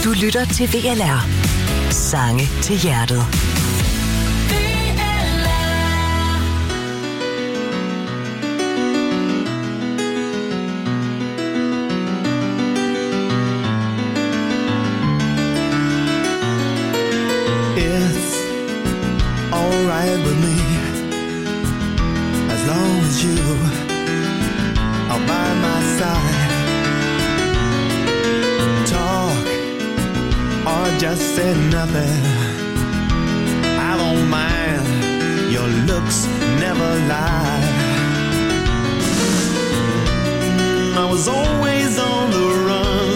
Du lytter til VLR. Sange til hjertet. It's alright with me, as long as you are by my side. Talk or just say nothing, I don't mind, your looks never lie. I was always on the run,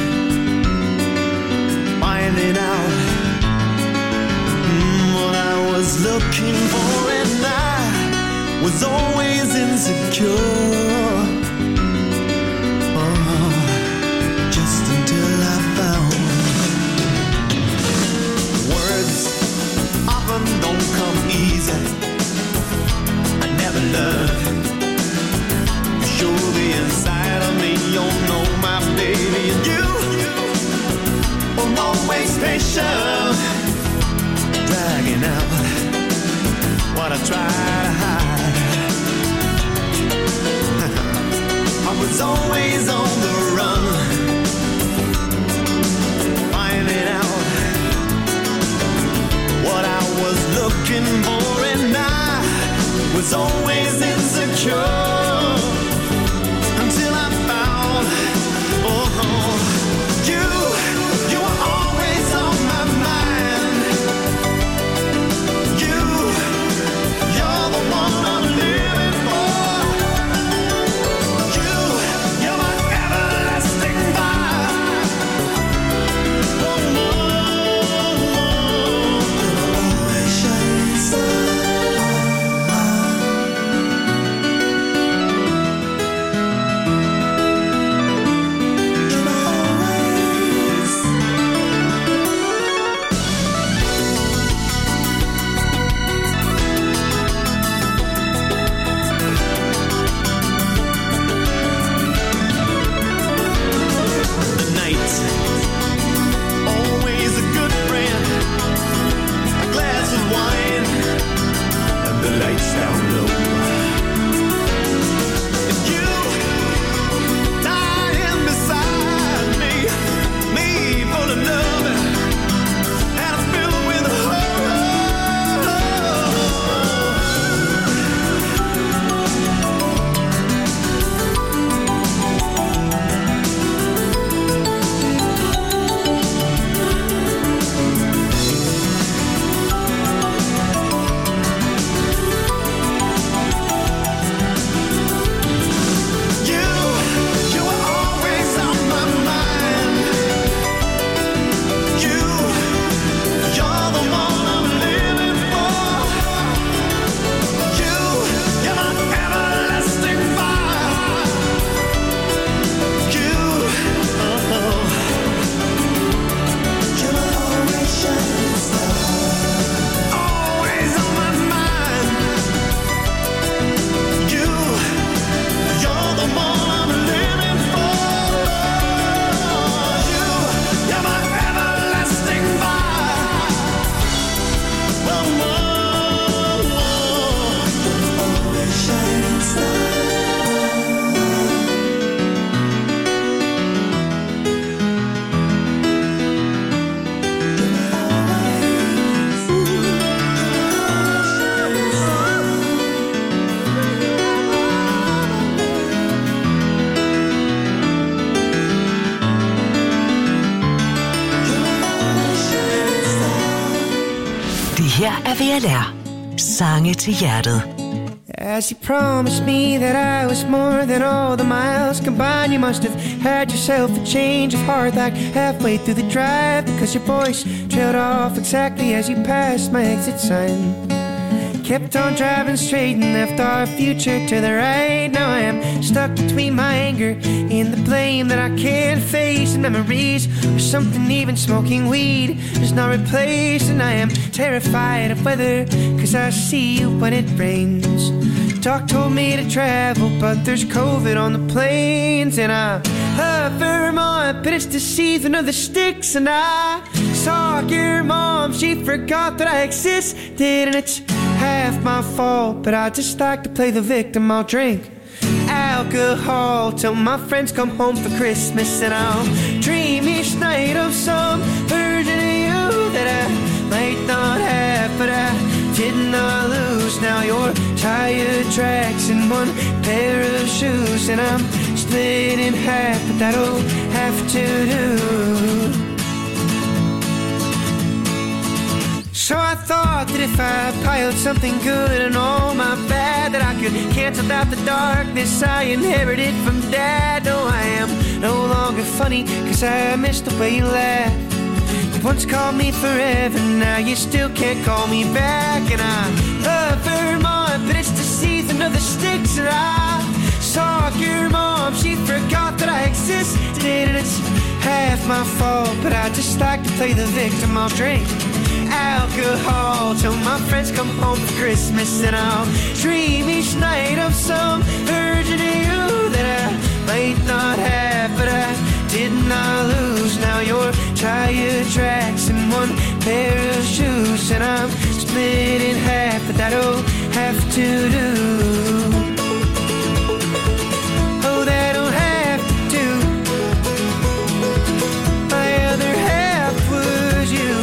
finding out what I was looking for, and I was always insecure. Oh, just until I found words often don't come easy. I never learned to show the inside of me. You know my baby, and you were always patient, dragging out what I try to hide. I was always on the run, finding out what I was looking for, and I was always insecure until I found, oh, you were always on my mind. You're the one I'm living for. You're my everlasting fire. Oh, always shining star. Her er VLR. Sange til hjertet. As you promised me that I was more than all the miles combined, you must have had yourself a change of heart like halfway through the drive, because your voice trailed off exactly as you passed my exit sign. Kept on driving straight and left our future to the right. Now I am stuck between my anger and the blame that I can't face, and memories or something even smoking weed does not replace. And I am terrified of weather, cause I see you when it rains. Doc told me to travel, but there's COVID on the planes. And I love Vermont, but it's the season of the sticks. And I saw your mom, she forgot that I existed. And it's half my fault, but I just like to play the victim. I'll drink alcohol till my friends come home for Christmas. And I'll dream each night of some version of you that I might not have, but I did not lose. Now your tire tracks in one pair of shoes, and I'm split in half, but that'll have to do. So I thought that if I piled something good and all my bad, that I could cancel out the darkness I inherited from Dad. No, I am no longer funny, cause I missed the way you laughed. You once called me forever, now you still can't call me back. And I love Vermont, but it's the season of the sticks. And I saw your mom, she forgot that I existed. And it's half my fault, but I just like to play the victim. I'll drink alcohol till my friends come home for Christmas. And I'll dream each night of some version of you that I might not have, but I did not lose. Now your tire tracks in one pair of shoes, and I'm split in half, but that'll have to do. Oh, that'll have to do. My other half was you.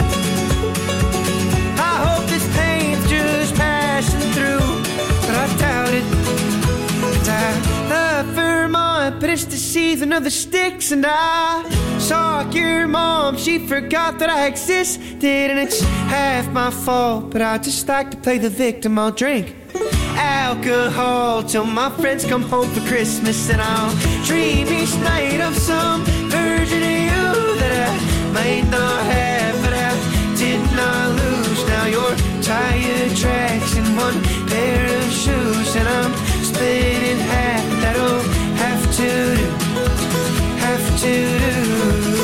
I hope this pain's just passing through, but I doubt it. And I love Vermont, but it's the season of the sticks. And I saw your mom, she forgot that I existed. And it's half my fault, but I just like to play the victim. I'll drink alcohol till my friends come home for Christmas. And I'll dream each night of some version of you that I might not have, but I did not lose. Now your tire tracks in one pair of shoes, and I'm split in half. That'll have to do, have to do.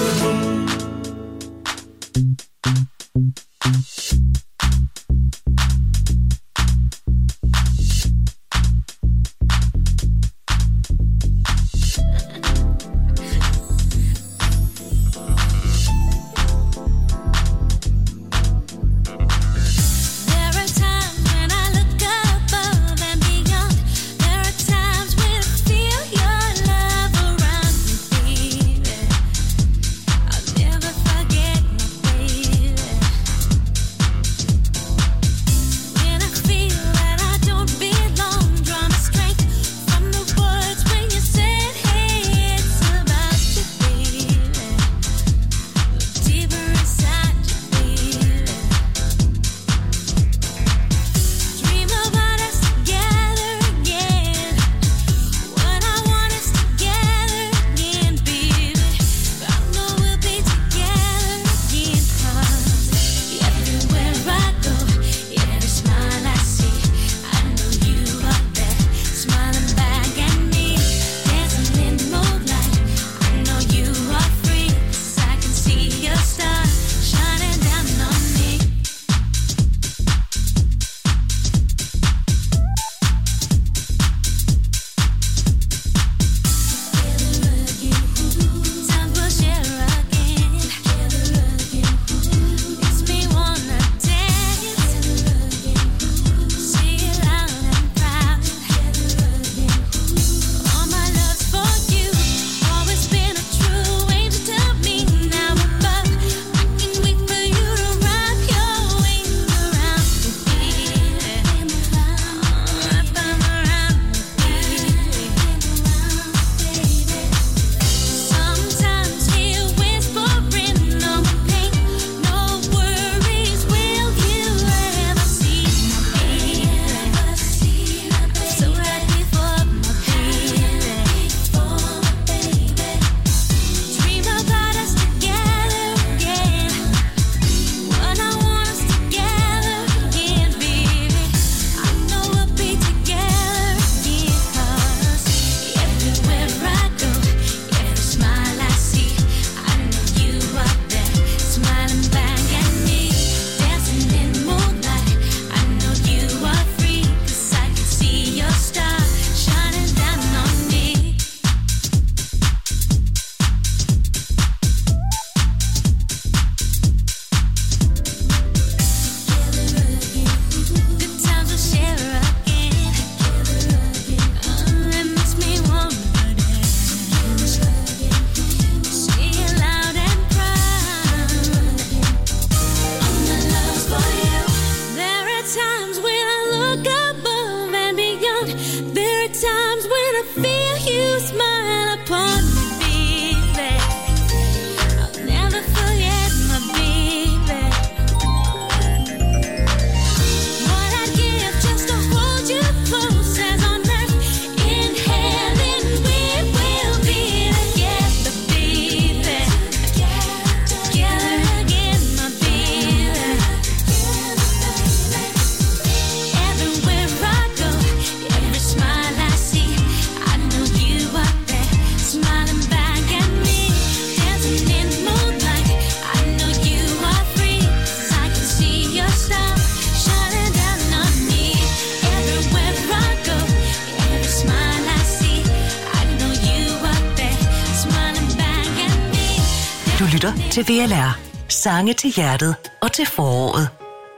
Du lytter til VLR. Sange til hjertet og til foråret.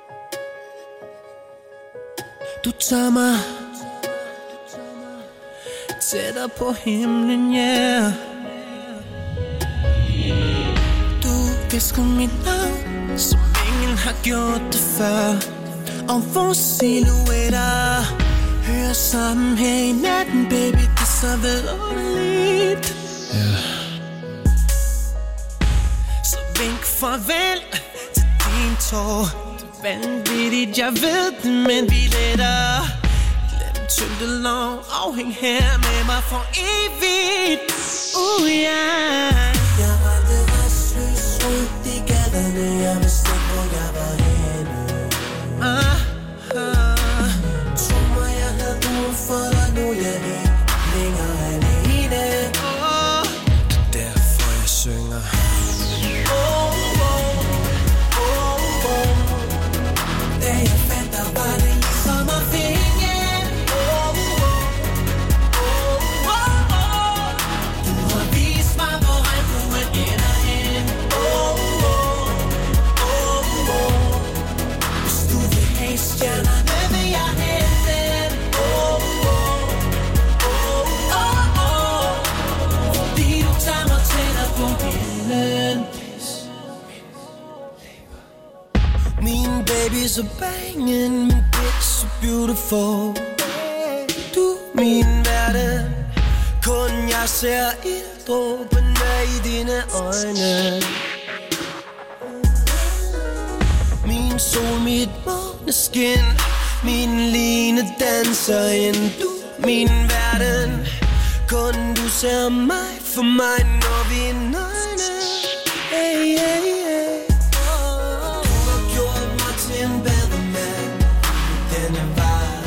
Du tager mig tættere på himlen, yeah. Du visker mit navn, som ingen har gjort det før. Og vores silhuetter hører sammen her i natten, baby. Det er så vidunderligt, yeah. Så vink farvel til din tår. Det er vanvittigt, jeg ved det, men vi letter. Tyngde lov og hæng her med mig for evigt. Yeah. Jeg var aldrig restløs rundt i gaderne. Jeg vidste ikke, hvor jeg var henne. Tro mig, jeg havde brug for dig. Nu er jeg ikke længere alene. Det er derfor jeg synger. Da jeg fandt dig, var det ligesom at finde. Min baby so banging, min bitch so beautiful. Du min verden, kun jeg ser ilddråbene i dine øjne. Min sol, mit måneskin, min line danser ind. Du min verden, kun du ser mig for mig, når vi er nøgne. Hey, hey, hey. Du har gjort mig til en bedre mand. Denne var.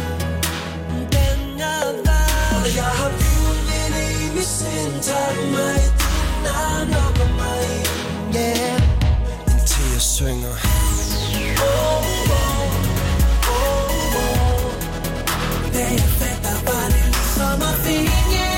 Og jeg har bygget ind i mit sind. Tager du mig i din arm, lukker mig ind, yeah. Indtil jeg synger. Da jeg fandt dig, var det ligesom at finde.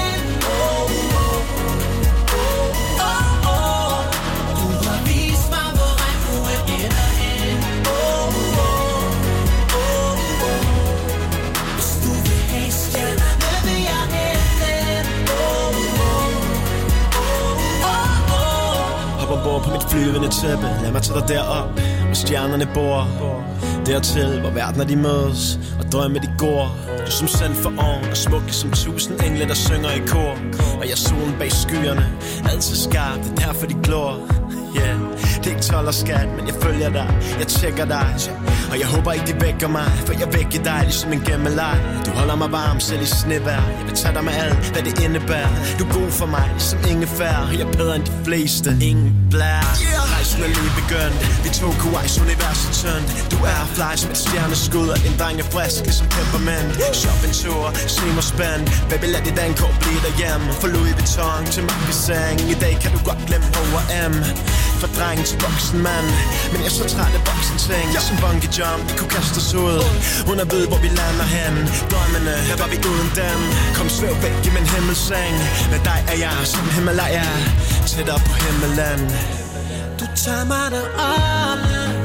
På mit flyvende tæppe, lad mig tage dig derop, hvor stjernerne bor. Dertil, hvor verdener de mødes, og drømme de går. Du som sendt for oven, og smukke som 1000 engle, der synger i kor. Og jeg solen bag skyerne, altid skarp, det er derfor de glor. Yeah, det er ikke 12 og skat, men jeg følger dig, jeg tjekker dig. Og jeg håber ikke de vækker mig, for jeg vækker dig ligesom en gemmeleg. Du holder mig varm selv i snevejr, jeg vil tage dig med alt, hvad det indebærer. Du er god for mig, som ingefær, og jeg er bedre end de fleste. Ingen blær, rejsen er lige begyndt. Vi tog Kuwais universet tønt. Du er fly som et stjerneskud, og en dreng er frisk ligesom peppermint. Shoppingtur, se mig spændt, baby lad dit dankort blive derhjemme. For Louis Vuitton til Marquisang, i dag kan du godt glemme H&M. Fra dreng til voksen mand, men jeg er så træt af voksen ting. Jeg som bungee jump, vi kunne kaste os ud. Hun er ved, hvor vi lander hen. Drømmene, her var vi uden dem. Kom svæv væk i min himmelseng. Med dig er jeg som Himalaya, tættere på himmelen. Du tager mig derop,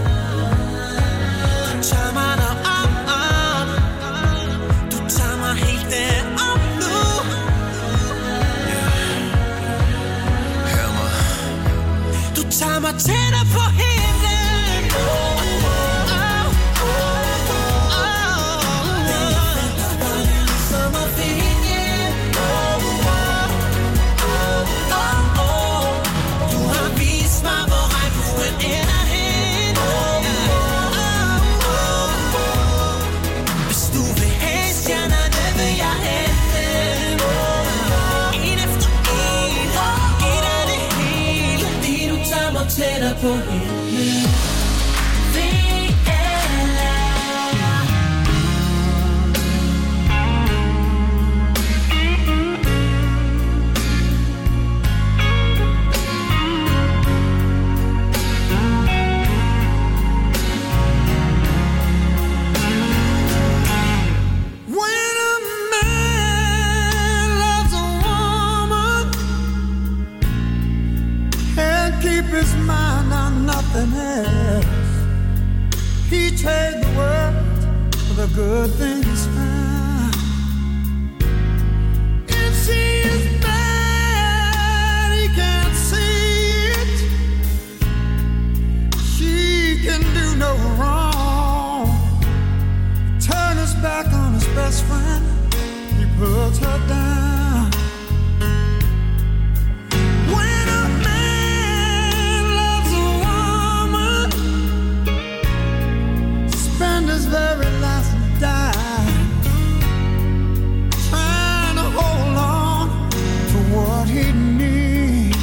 du tager mig derop, du tager mig helt derop nu. Hør mig. Du tager mig tættere på himlen. Som at finde. Du har vist mig, hvor regnbuen ender hen. Hvis du vil have stjernerne, vil jeg hente dem. En efter en, giv dig det hele, fordi du tager mig tættere på himlen. keep his mind on nothing else. He trade the world for the good things found. If she is bad, he can't see it. She can do no wrong. Turn his back on his best friend. He puts her down. When a man loves a woman, spend his very last dime trying to hold on to what he needs.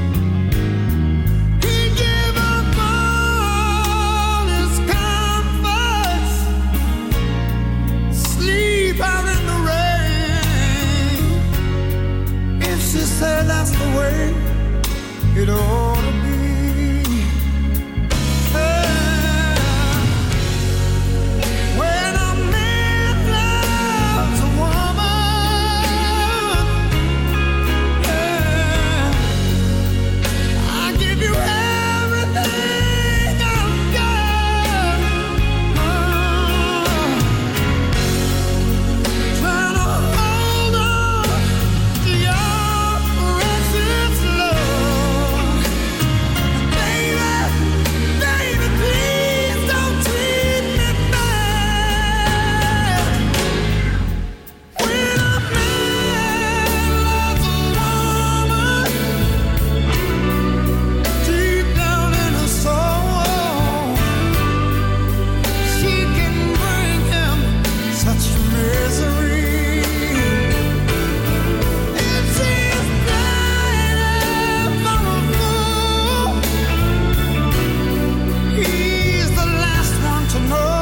He give up all his comforts, sleep out in the rain. If she said that's the way it ought to be. When a man loves a woman, I give you everything I've got. Trying to hold on to your precious love. Baby, baby, please don't treat me bad. When a man loves a woman, deep down in her soul, she can bring him such misery. If she is blinded for a fool, he's the last one to know.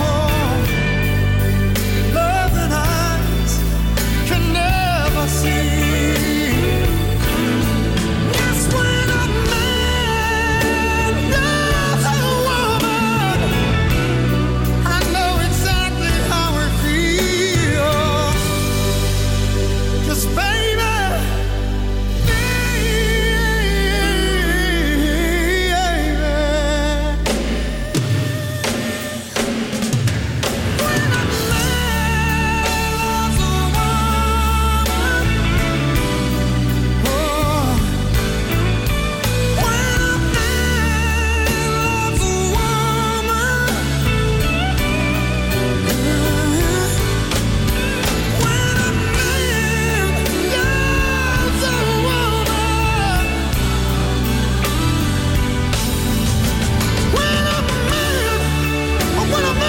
Loving eyes can never see. Yes, when a man loves a woman, I know exactly how it feels. 'Cause baby, when a man loves a woman, oh, when a man loves a woman, when a man loves a woman, when a man loves a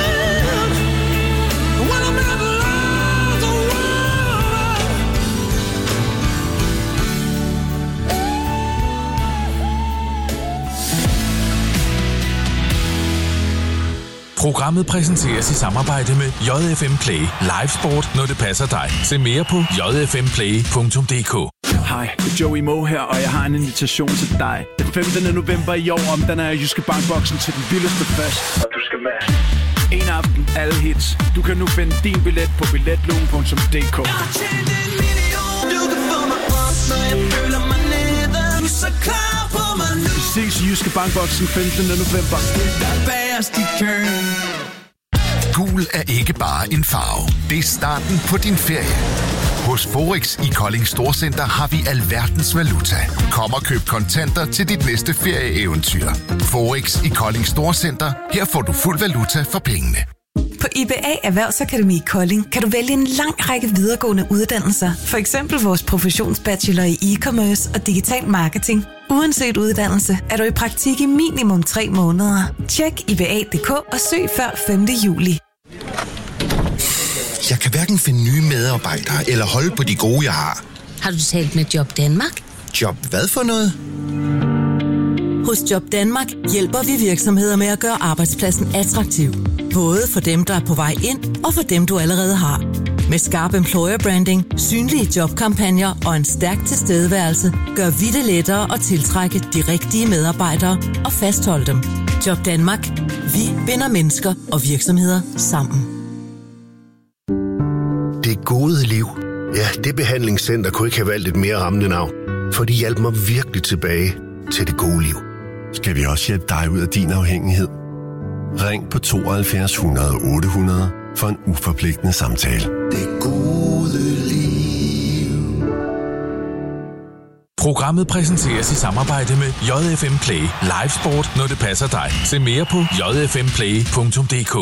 Programmet præsenteres i samarbejde med JFM Play. Live sport, når det passer dig. Se mere på jfmplay.dk. Hej, det er Joey Moe her, og jeg har en invitation til dig. Den 15. november i år omdanner jeg Jyske Bankboksen til den vildeste fest. Og du skal med. En aften, alle hits. Du kan nu finde din billet på billetlugen.dk. Vi ses i Jyske Bankboksen 15. november. Gul er ikke bare en farve. Det er starten på din ferie. Hos Forex i Kolding Storcenter har vi alverdens valuta. Kom og køb kontanter til dit næste ferieeventyr. Forex i Kolding Storcenter. Her får du fuld valuta for pengene. På IBA Erhvervsakademi Kolding kan du vælge en lang række videregående uddannelser. For eksempel vores professionsbachelor i e-commerce og digital marketing. Uanset uddannelse er du i praktik i minimum 3 måneder. Tjek IBA.dk og søg før 5. juli. Jeg kan hverken finde nye medarbejdere eller holde på de gode, jeg har. Har du talt med Job Danmark? Job hvad for noget? Hos Job Danmark hjælper vi virksomheder med at gøre arbejdspladsen attraktiv. Både for dem, der er på vej ind, og for dem, du allerede har. Med skarp employer branding, synlige jobkampagner og en stærk tilstedeværelse, gør vi det lettere at tiltrække de rigtige medarbejdere og fastholde dem. Job Danmark. Vi binder mennesker og virksomheder sammen. Det gode liv. Ja, det behandlingscenter kunne ikke have valgt et mere rammende navn. For de hjalp mig virkelig tilbage. til det gode liv. Skal vi også hjælpe dig ud af din afhængighed? Ring på 72 100 800 for en uforpligtende samtale. Det gode liv. Programmet præsenteres i samarbejde med JFM Play. Live sport, når det passer dig. Se mere på jfmplay.dk.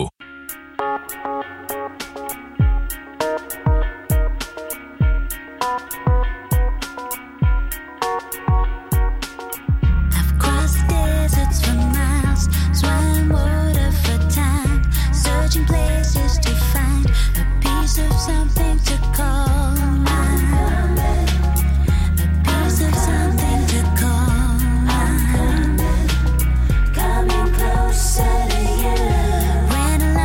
When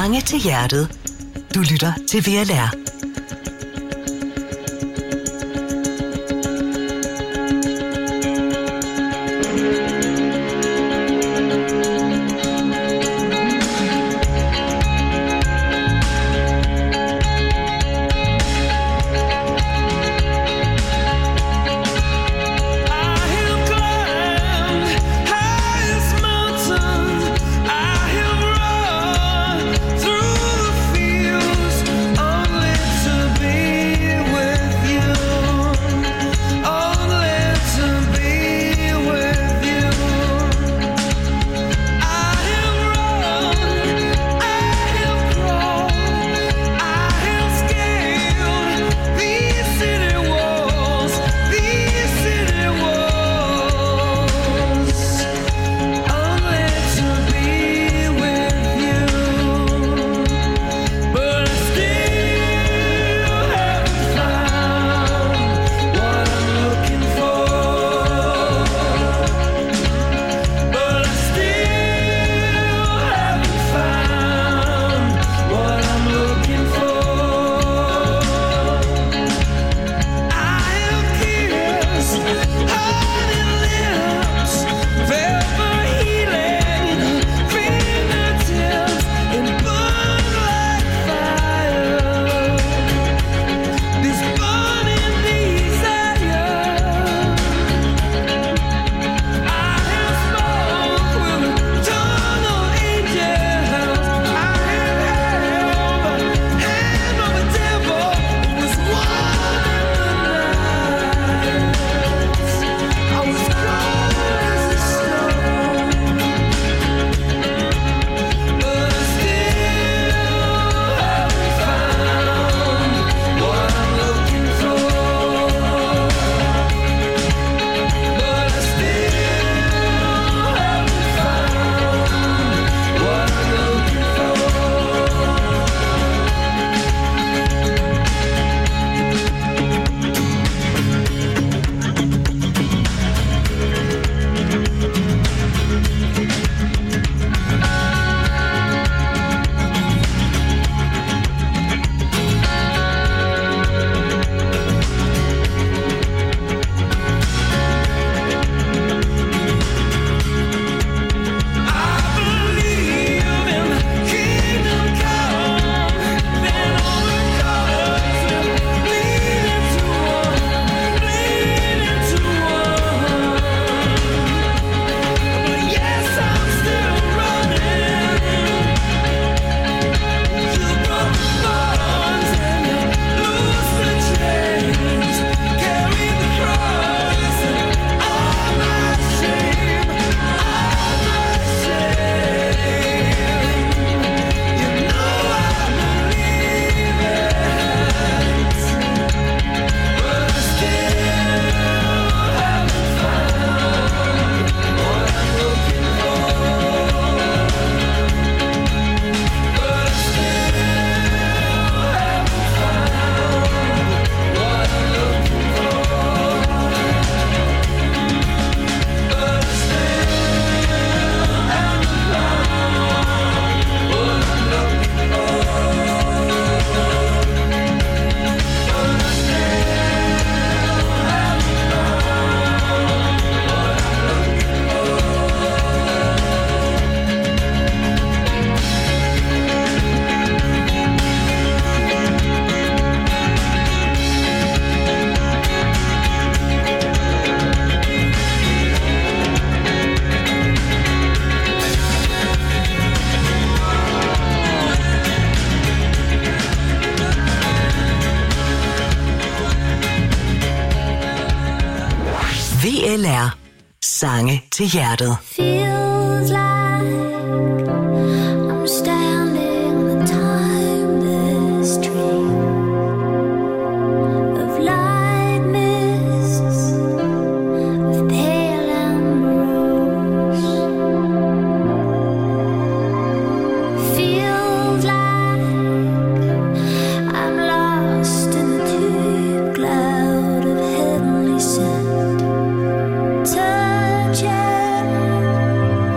Sange til hjertet. Du lytter til VLR. VLR. Sange til hjertet. Feels like I'm standing in the timeless dream of light mists of pale ambrose. Feels like I'm lost in a deep cloud of heavenly scent. Touching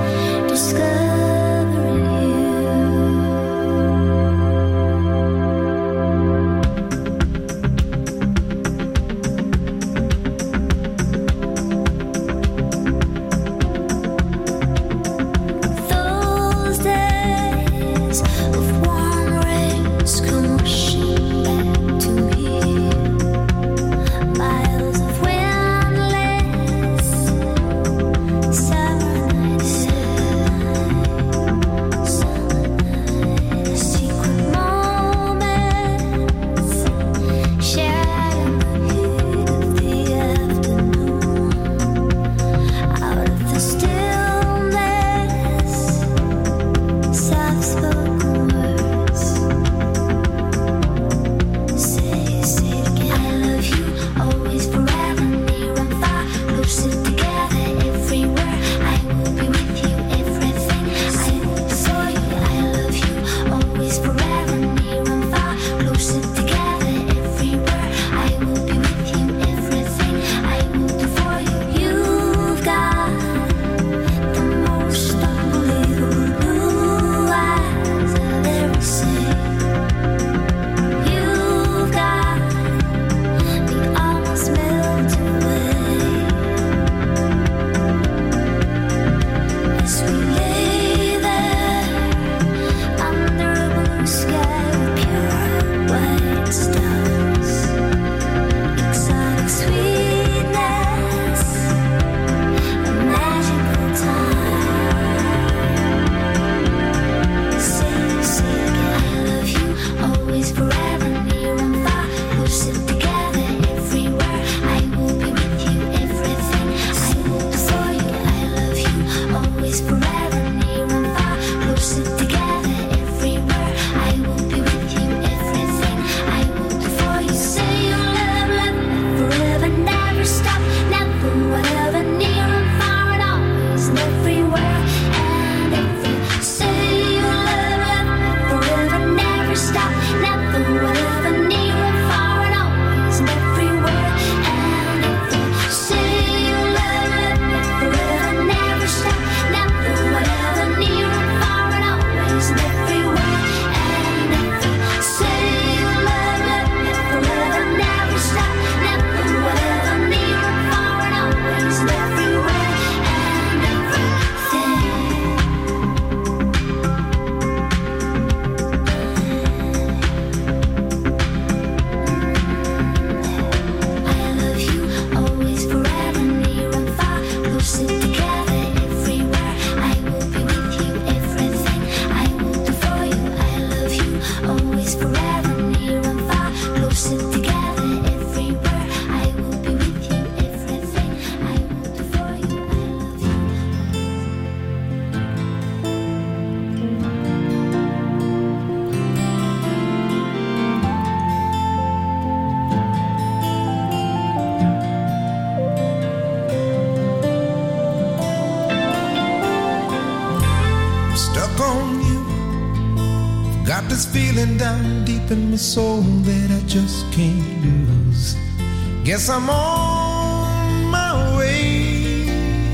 this feeling down deep in my soul that I just can't lose. Guess I'm on my way.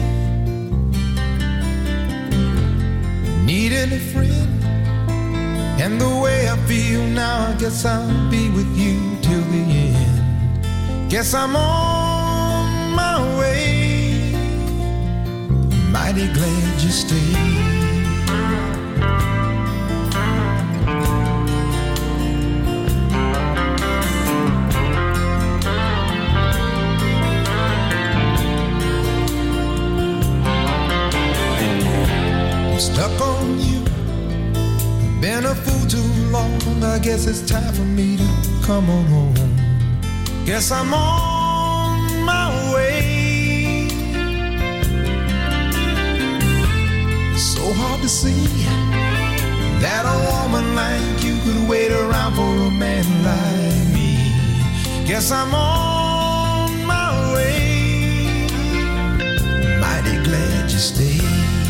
Needing a friend, and the way I feel now, I guess I'll be with you till the end. Guess I'm on my way. Mighty glad you stayed. Stuck on you, been a fool too long. I guess it's time for me to come on home. Guess I'm on my way. So hard to see that a woman like you could wait around for a man like me. Guess I'm on my way. Mighty glad you stayed.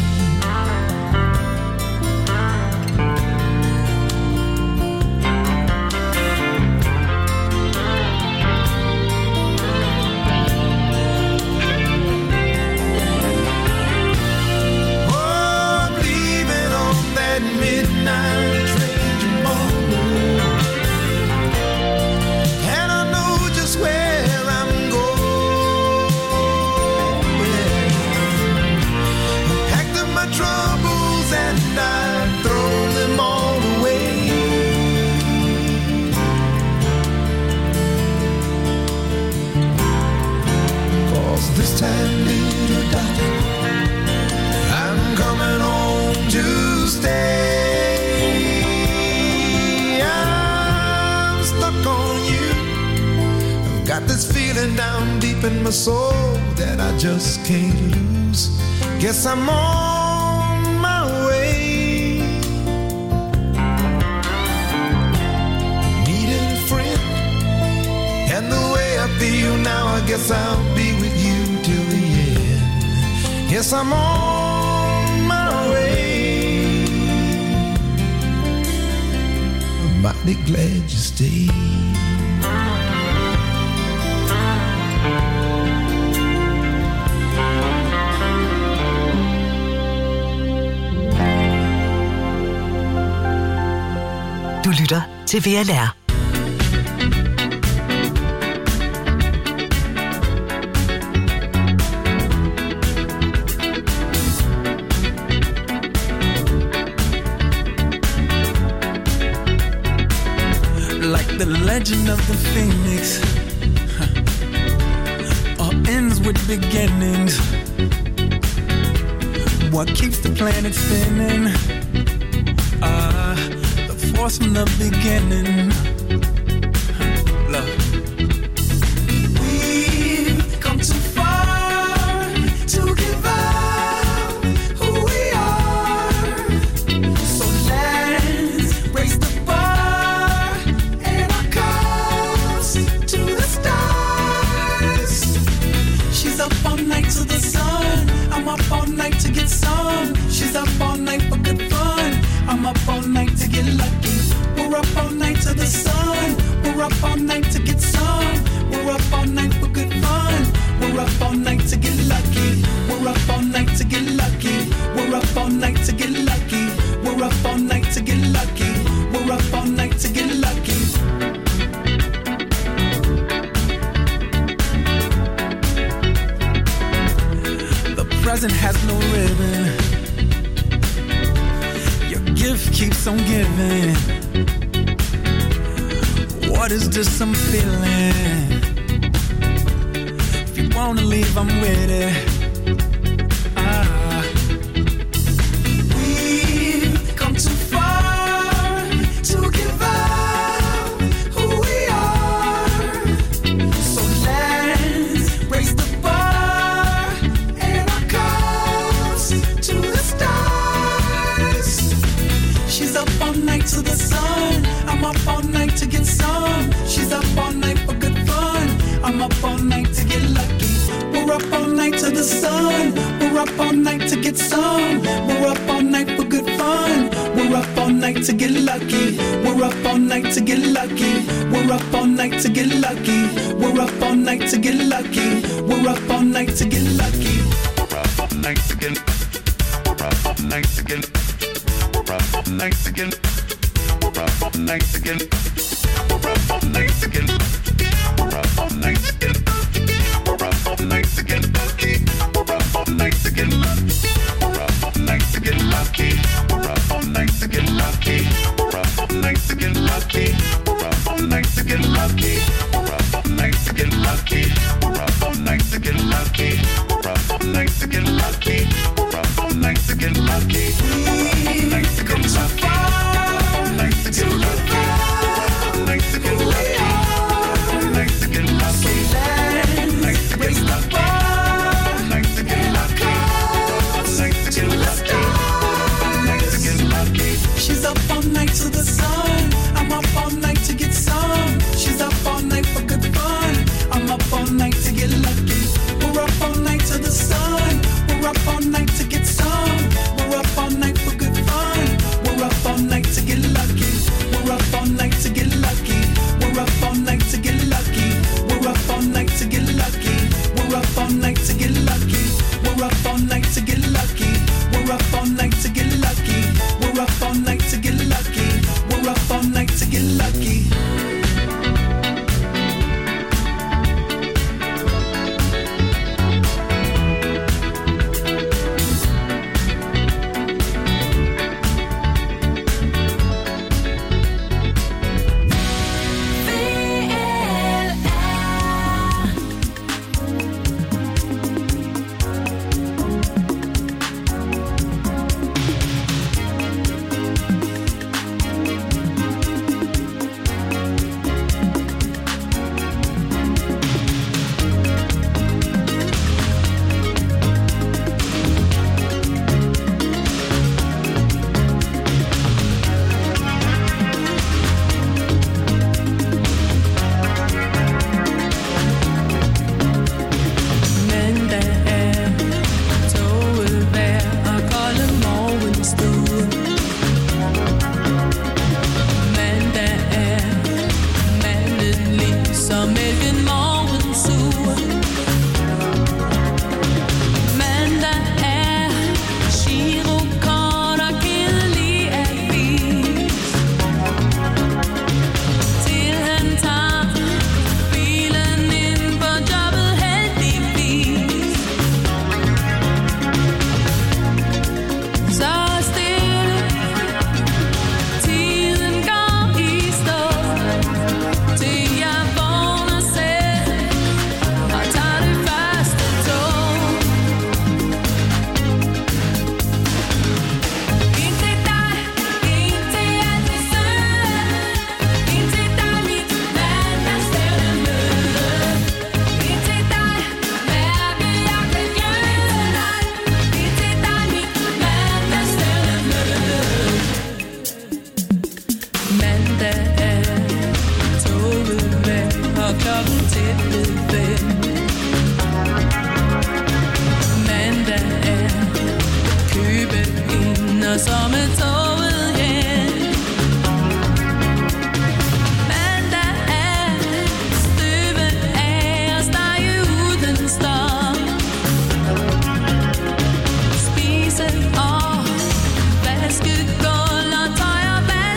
Midnight train tomorrow, and I know just where I'm going. I packed up my troubles and I've thrown them all away. 'Cause this time, little darling, I'm coming home to stay. Got this feeling down deep in my soul that I just can't lose. Guess I'm on my way. Needing a friend, and the way I feel now, I guess I'll be with you till the end. Guess I'm on my way. I'm mighty glad you stayed. Du lytter til VLR. Like the legend of the phoenix, all ends with beginnings. What keeps the planet spinning? Force from the beginning. Love. We've come too far to give up who we are. So let's raise the bar and our cups to the stars. She's up all night to the sun. I'm up all night to get some. She's up all night for good fun. I'm up all night to get lucky. We're up all night to the sun. We're up all night to get some. We're up all night for good fun. We're up all night to get lucky. We're up all night to get lucky. We're up all night to get lucky. We're up all night to get lucky. We're up all night to get lucky. The present has no ribbon. Gift keeps on giving. What is this I'm feeling? If you wanna leave, I'm with it. We've come too far to give up who we are. So let's raise the bar and our cups to the stars. She's up all night to the sun. I'm up all night to get some. She's up all night for good fun. I'm up all night to get lucky. We're up all night to the sun. We're up all night to get some. We're up all night for good fun. We're We're up all night to get lucky. We're up all night to get lucky. We're up all night to get lucky. We're up all night to get lucky. We're up all night to get lucky. We're up all night to get. We're up all night to get. We're up all night to get. We're up all night to get. We're up all night to get. We're up all night to get. We're up all night to get lucky. We're up all night to get lucky. We're up all night to get lucky. We're up all night to get lucky. We're up all night to get lucky. We're up all night to get lucky. We're up all night to get lucky. We're up all night to get lucky. We're up all night to get lucky. We're up all night to get lucky. We come so far. Night to get lucky. Night to get lucky. Night to get lucky. Night to get lucky. Night to get lucky. Night to get lucky. Night to get lucky. She's up all night to the sun. I'm up all night to get some. She's up all night for good fun. I'm up all night to get lucky. We're up all night to the sun. We're up all night to get some. We're up all night for good fun. We're up all night to get lucky. We're up all night to get lucky. We're up all night to get lucky. We're up all night to get lucky. We're up all night to get lucky. We're up all night to get lucky. We're up all night to get lucky. We're up all night to get lucky. We're up all night to get lucky.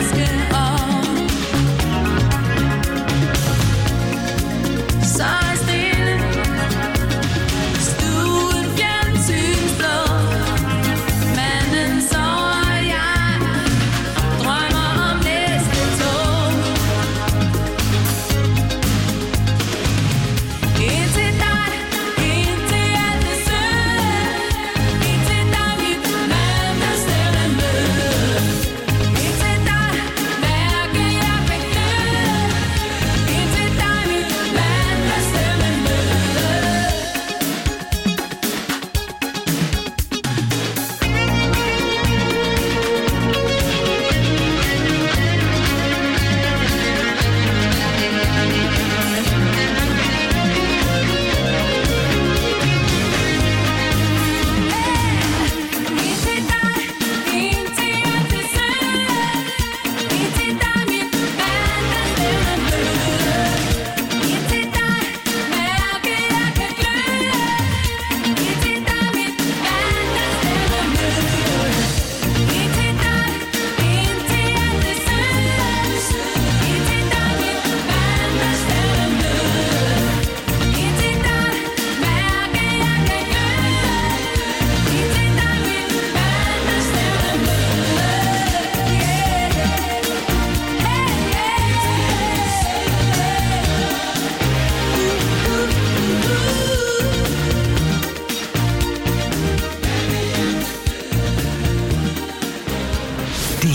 Size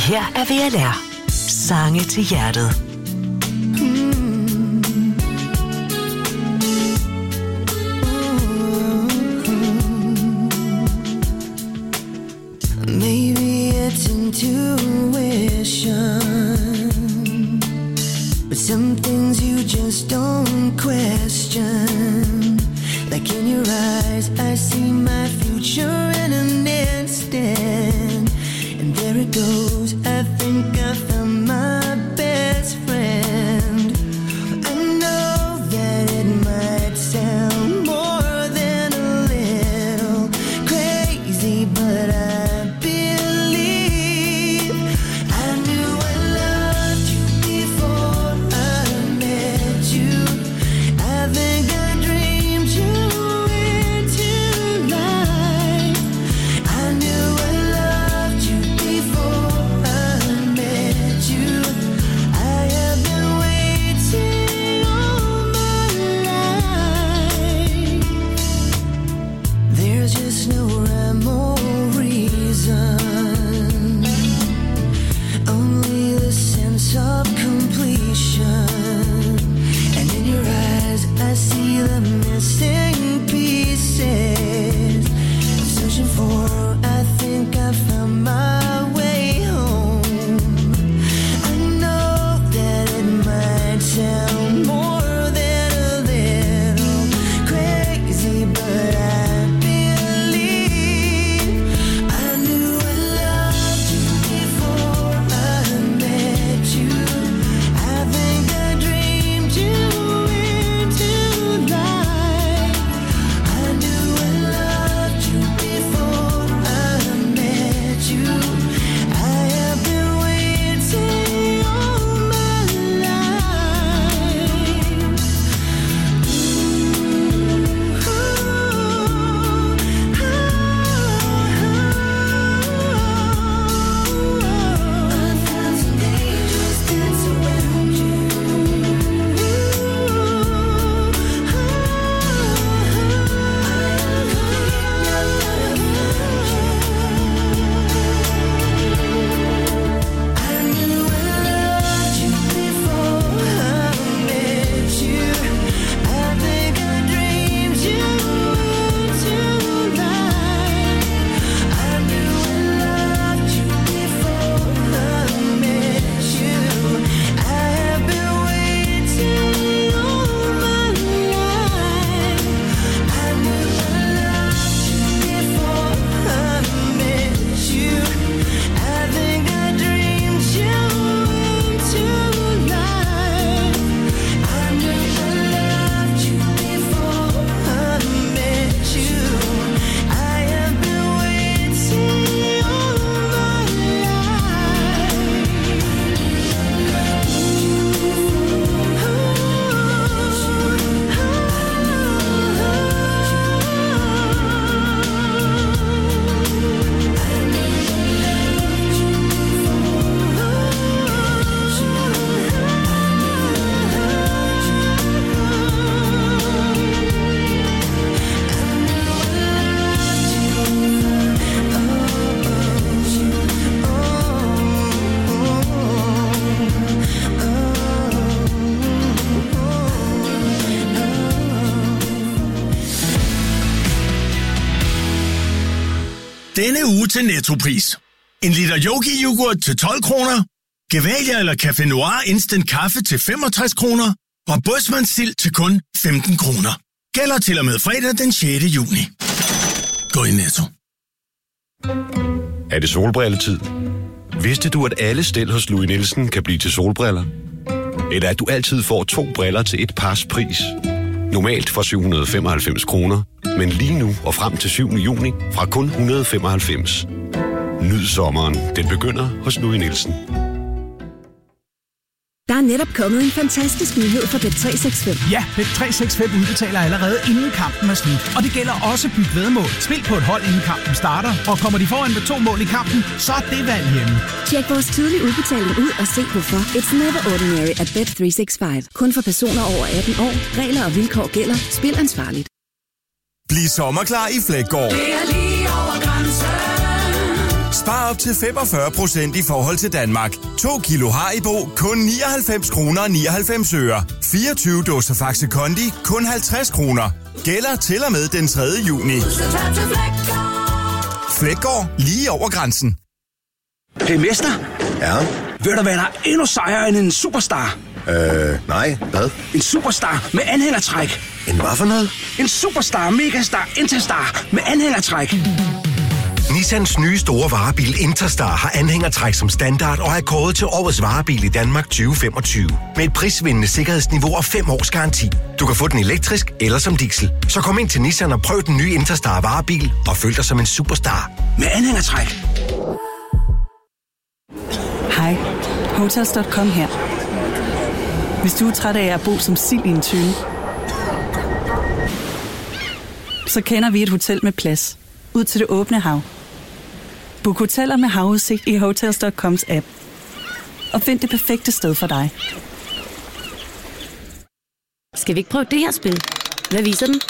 her er VLR. Sange til hjertet. Maybe it's intuition, but some things you just don't question. Like in your eyes, I see my future in an instant. And there it goes, I think I found my best friend. I know that it might sound more than a little crazy, but I believe I knew I loved you before I met you. I think I dreamed you into life. I knew I loved you before I met you. I have been waiting all my life. There's just no rhyme or reason, only the sense of completion. And in your eyes I see the missing pieces I'm searching for. I think I found my way home. I know that it might sound more than a little crazy, but I believe I knew I loved you before I met you. I think I dreamed you into life. I knew I loved you before I met you. I have been waiting all my life. Denne uge til Nettopris. En liter Yogi-yoghurt til 12 kroner. Gevalia eller Café Noir Instant Kaffe til 65 kroner. Og Bådsmandssild til kun 15 kroner. Gælder til og med fredag den 6. juni. Gå i Netto. Er det solbrilletid? Vidste du, at alle stel hos Louis Nielsen kan blive til solbriller? Eller at du altid får 2 briller til et pars pris? Normalt for 795 kroner, men lige nu og frem til 7. juni fra kun 195. Nyd sommeren. Den begynder hos Louis Nielsen. Der er netop kommet en fantastisk nyhed for Bet365. Ja, Bet365 udbetaler allerede inden kampen er slut. Og det gælder også byt væddemål. Spil på et hold inden kampen starter. Og kommer de foran med 2 mål i kampen, så er det valg hjemme. Tjek vores tidlige udbetaling ud og se hvorfor. It's never ordinary at Bet365. Kun for personer over 18 år. Regler og vilkår gælder. Spil ansvarligt. Bliv sommerklar i Fleggaard. Det er lige over grænsen. Spar op til 45% i forhold til Danmark. 2 kilo Haribo, kun 99 kroner og 99 øre. 24 dåser Faxe Kondi, kun 50 kroner. Gælder til og med den 3. juni. Flækgaard, lige over grænsen. Hey mester. Ja? Ved du hvad, der er endnu sejere end en superstar? Nej. Hvad? En superstar med anhængertræk. En hvad for noget? En superstar, megastar, interstar med anhængertræk. Nissans nye store varebil Interstar har anhængertræk som standard og er kåret til årets varebil i Danmark 2025. Med et prisvindende sikkerhedsniveau og 5 års garanti. Du kan få den elektrisk eller som diesel. Så kom ind til Nissan og prøv den nye Interstar varebil og føl dig som en superstar. Med anhængertræk. Hej, Hotels.com her. Hvis du er træt af at bo som sild i en tønde, så kender vi et hotel med plads ud til det åbne hav. Book hoteller med havudsigt i Hotels.coms app. Og find det perfekte sted for dig. Skal vi ikke prøve det her spil? Hvad viser den?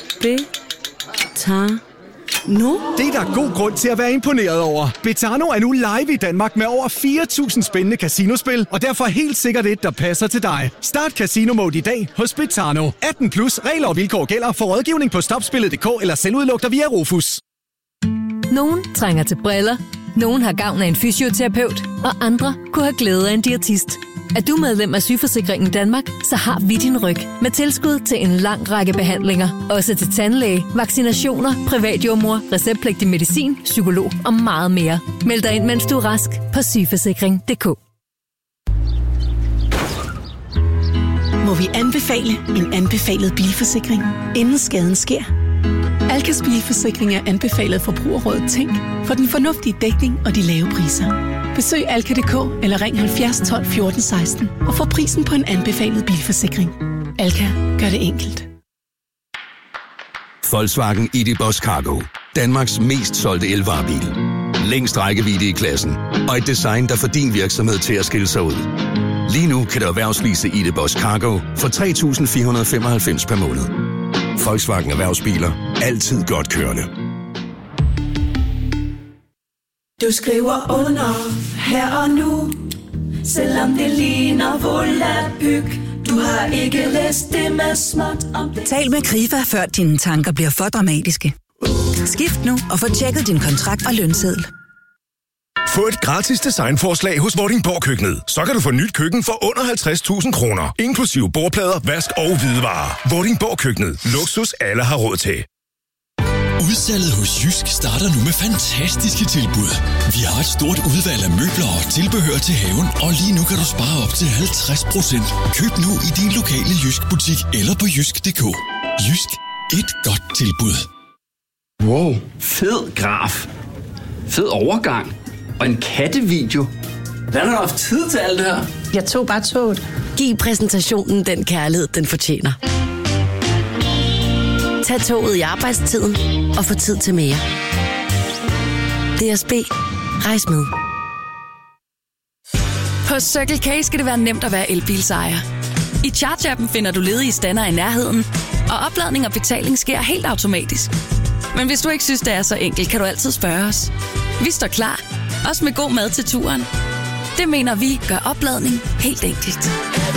Betano? Det er der god grund til at være imponeret over. Betano er nu live i Danmark med over 4.000 spændende casinospil, og derfor helt sikkert et, der passer til dig. Start Casino Mode i dag hos Betano. 18+, regler og vilkår gælder for rådgivning på stopspillet.dk eller selvudluk dig via Rufus. Nogen trænger til briller, nogen har gavn af en fysioterapeut, og andre kunne have glæde af en diætist. Er du medlem af Sygeforsikringen Danmark, så har vi din ryg med tilskud til en lang række behandlinger. Også til tandlæge, vaccinationer, privatjordmor, receptpligtig medicin, psykolog og meget mere. Meld dig ind, mens du er rask på sygeforsikring.dk. Må vi anbefale en anbefalet bilforsikring, inden skaden sker? Alkas bilforsikring er anbefalet Forbrugerrådet Tænk for den fornuftige dækning og de lave priser. Besøg alka.dk eller ring 70 12 14 16 og få prisen på en anbefalet bilforsikring. Alka gør det enkelt. Volkswagen ID.Buzz Cargo. Danmarks mest solgte elvarebil. Længst rækkevidde i klassen. Og et design, der får din virksomhed til at skille sig ud. Lige nu kan du erhvervslease ID.Buzz Cargo for 3.495 per måned. Volkswagen Erhvervsbiler. Altid godt kørende. Du skriver under her og nu, selvom det ligner volapyk. Du har ikke læst det med småt om det. Tal med Krifa, før dine tanker bliver for dramatiske. Skift nu og få tjekket din kontrakt og lønseddel. Få et gratis designforslag hos Vordingborg Køkkenet. Så kan du få nyt køkken for under 50.000 kroner. Inklusive bordplader, vask og hvidevarer. Vordingborg Køkkenet. Luksus alle har råd til. Udsalget hos Jysk starter nu med fantastiske tilbud. Vi har et stort udvalg af møbler og tilbehør til haven, og lige nu kan du spare op til 50%. Køb nu i din lokale Jysk-butik eller på jysk.dk. Jysk. Et godt tilbud. Wow, fed graf. Fed overgang. Og en kattevideo. Hvordan har du haft tid til alt det her? Jeg tog bare toget. Giv præsentationen den kærlighed, den fortjener. Tag toget i arbejdstiden og få tid til mere. DSB. Rejs med. På Circle K skal det være nemt at være elbilsejer. I Charge-appen finder du ledige stander i nærheden, og opladning og betaling sker helt automatisk. Men hvis du ikke synes, det er så enkelt, kan du altid spørge os. Vi står klar, også med god mad til turen. Det mener vi gør opladning helt enkelt.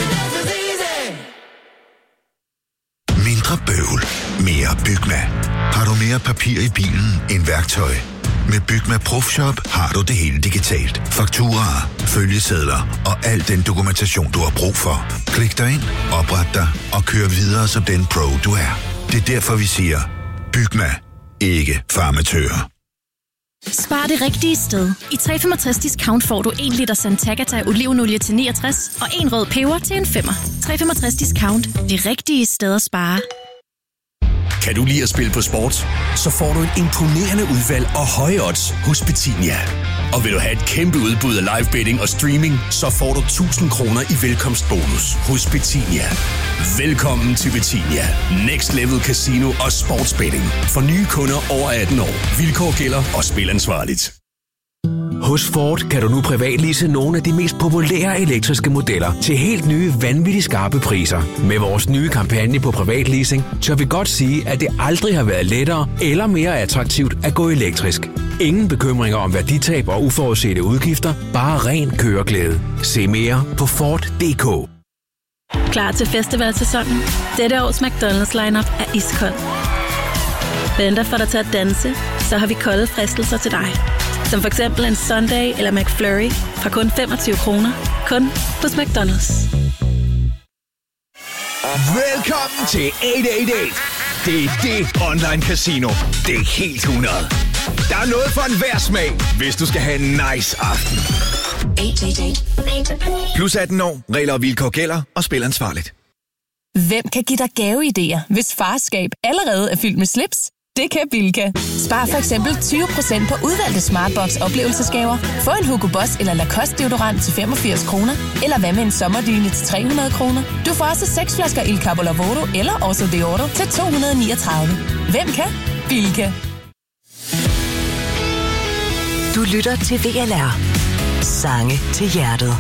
Mindre bøvl, mere Bygma. Har du mere papir i bilen end værktøj? Med Bygma Profshop har du det hele digitalt. Fakturaer, følgesedler og al den dokumentation, du har brug for. Klik dig ind, opret dig og kør videre som den pro, du er. Det er derfor, vi siger, Bygma. Ikke farmatører. Spar det rigtige sted. I 365 discount får du 1 liter Santagata olivenolie til 69 og 1 rød peber til en 5'er. 365 discount. Det rigtige sted at spare. Kan du lide at spille på sport? Så får du et imponerende udvalg og høje odds hos Betinia. Og vil du have et kæmpe udbud af live betting og streaming, så får du 1.000 kroner i velkomstbonus hos Betinia. Velkommen til Betinia. Next Level Casino og Sportsbetting. For nye kunder over 18 år. Vilkår gælder og spil ansvarligt. Hos Ford kan du nu privatlease nogle af de mest populære elektriske modeller til helt nye, vanvittigt skarpe priser. Med vores nye kampagne på privatleasing, tør vi godt sige, at det aldrig har været lettere eller mere attraktivt at gå elektrisk. Ingen bekymringer om værditab og uforudsete udgifter, bare ren køreglæde. Se mere på Ford.dk. Klar til festivalsæsonen? Dette års McDonald's lineup er iskold. Venter for dig til at danse, så har vi kolde fristelser til dig. Som for eksempel en Sundae eller McFlurry fra kun 25 kroner. Kun hos McDonald's. Velkommen til 888. Det er det online casino. Det er helt 100. Der er noget for enhver smag, hvis du skal have en nice aften. 888. Plus 18 år. Regler og vilkår gælder, og spil ansvarligt. Hvem kan give dig gaveidéer, hvis farskab allerede er fyldt med slips? Det kan Bilka. Spar for eksempel 20% på udvalgte Smartbox oplevelsesgaver. Få en Hugo Boss eller Lacoste deodorant til 85 kroner. Eller hvad med en sommerdyne til 300 kroner. Du får også 6 flasker Il Capo Lavoro eller Oso Deodoro til 239. Hvem kan? Bilka. Du lytter til VLR. Sange til hjertet.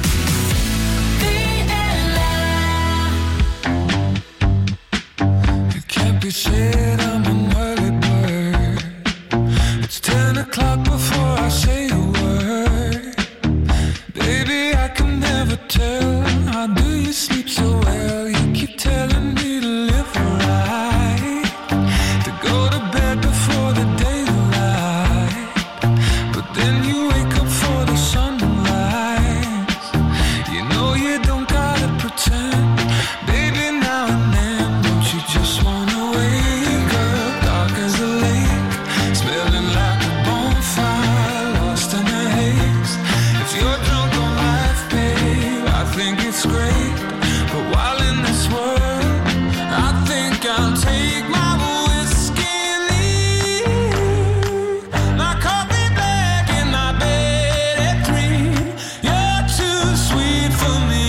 Can't be said I'm an early bird. It's 10 o'clock before I say a word. Baby, I can never tell. How do you sleep so well? You keep telling me to live right, to go to bed before the daylight. But then you wake up for the sunrise. You know you don't gotta pretend. Baby, now and then, don't you just wanna wake up dark as a lake, smelling like a bonfire, lost in a haze. If you're drunk on life, babe, I think it's great. But while in this world, I think I'll take my whiskey and leave. My coffee black in my bed at 3. You're too sweet for me.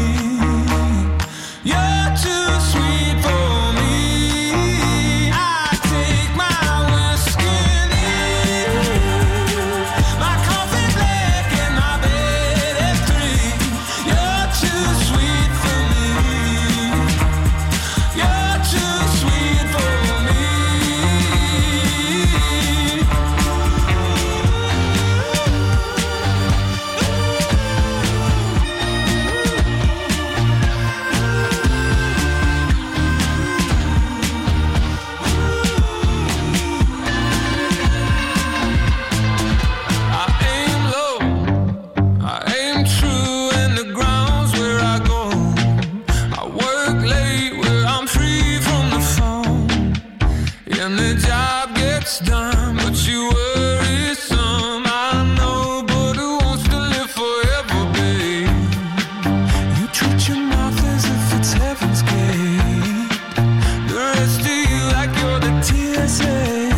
You're too sweet for me. I take my whiskey and leave. My coffee black in my bed at 3. You're too sweet for me. You're too sweet for me. I aim low, I aim true, and the ground's where I go. I work late where I'm free from the phone, and the job gets done, but you worry some. I know, but who wants to live forever, babe? You treat your mouth as if it's heaven's gate. The rest of you like you're the TSA.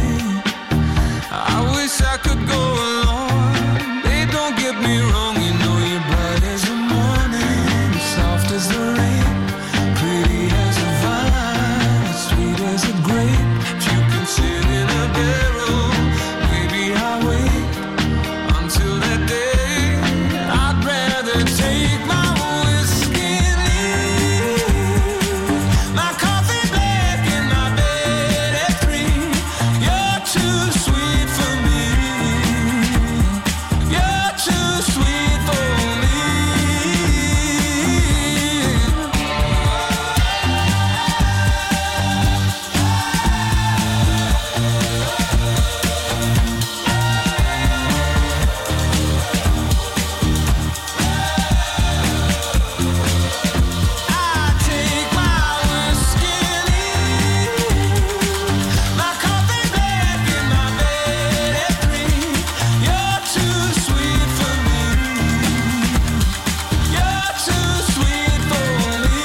I wish I could go along. Babe, don't get me wrong. You know you're bright as the morning, soft as the rain, pretty as a vine, sweet as a grape. If you can sit in a barrel, maybe I'll wait until that day. I'd rather take my whiskey and leave. My coffee black in my bed at 3. You're too sweet for me. You're too sweet for me. I take my whiskey and leave. My coffee black in my bed at 3. You're too sweet for me. You're too sweet for me.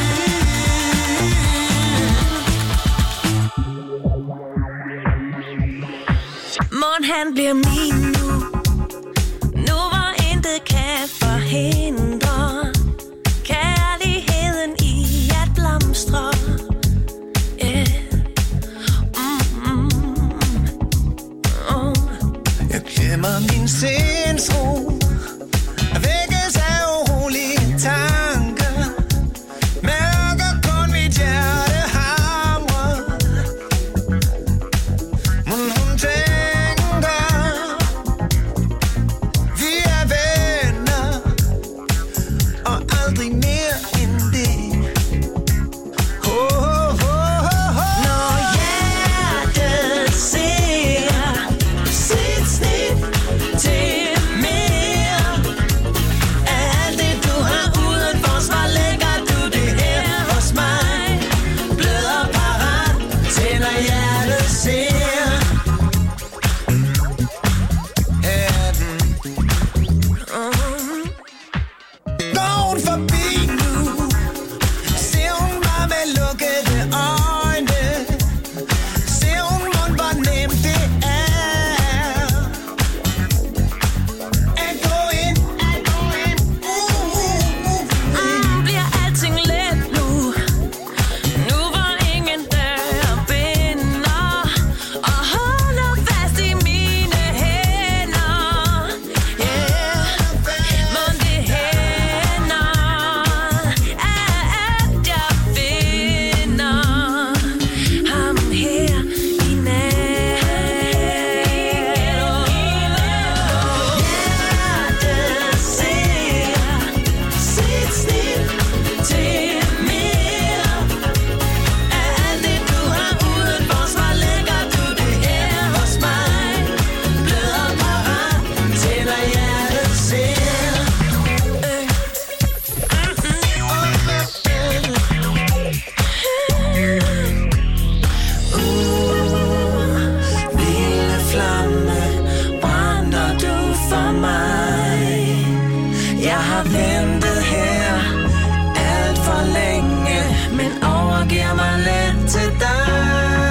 Morgen han bliver min nu. Nu hvor intet kan forhindre kærligheden i at blomstre. Yeah. Jeg glemmer min min sindsro vækkes af urolige tanker. Mærker kun mit hjerte hamre. Men hun tænker, vi er venner, og aldrig mere end det. Når hjertet ser sit snit til mere af alt det du har uden forsvar, lægger du det her hos mig. Bløder parat til når hjertet ser. Går hun forbi nu, ser hun mig med lukkede øjne. Ser hun mon, hvor nemt det er at gå ind. Bliver alting let nu, nu hvor ingen dør binder, og holder fast i mine hænder. Yeah, mon det hænder, at jeg finder ham her i nat. Hjertet ser sit snit til mere af alt det du har uden forsvar, lægger du det her hos mig. Bløder parat til når hjertet ser. Lille flamme, brænder du for mig? Jeg har ventet her alt for længe, men overgiver mig let til dig.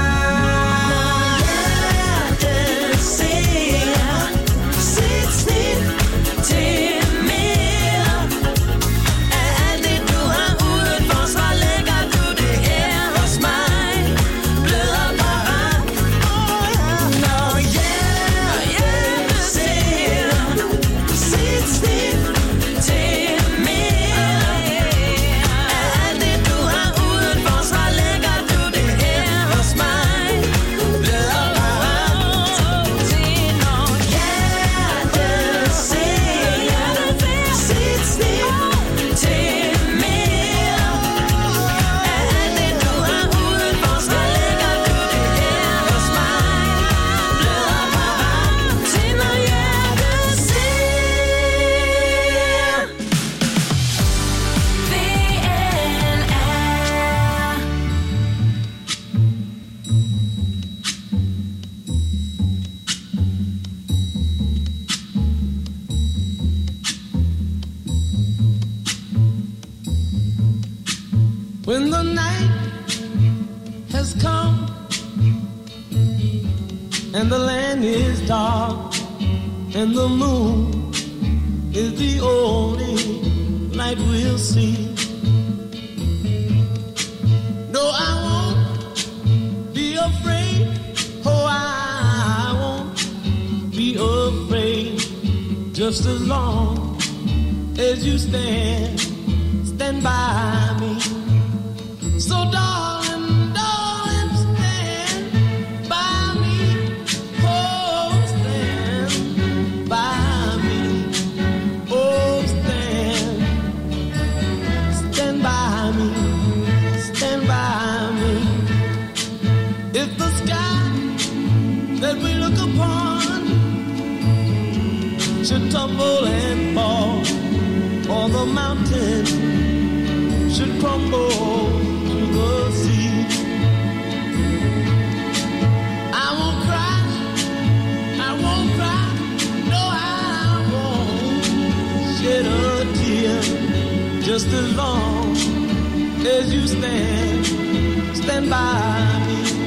Hjertet ser sit snit til mere af alt det du har uden forsvar, lægger du det her hos mig. Bløder parat. Når hjertet ser sit snit til mere af alt det du har uden forsvar, lægger du det her hos mig. Bløder parat til når hjertet ser sit snit til mere af alt det du har uden forsvar, lægger du det her hos mig. Bløder parat til når hjertet When the night has come and the land is dark and the moon is the only light we'll see. No, I won't be afraid. Oh, I won't be afraid. Just as long as you stand by me. So darling, darling, stand by me. Oh, stand by me. Oh, stand by me. Stand by me. If the sky that we look upon should tumble and fall, or the mountain should crumble to the sea, I won't cry, no, I won't shed a tear. Just as long as you stand by me.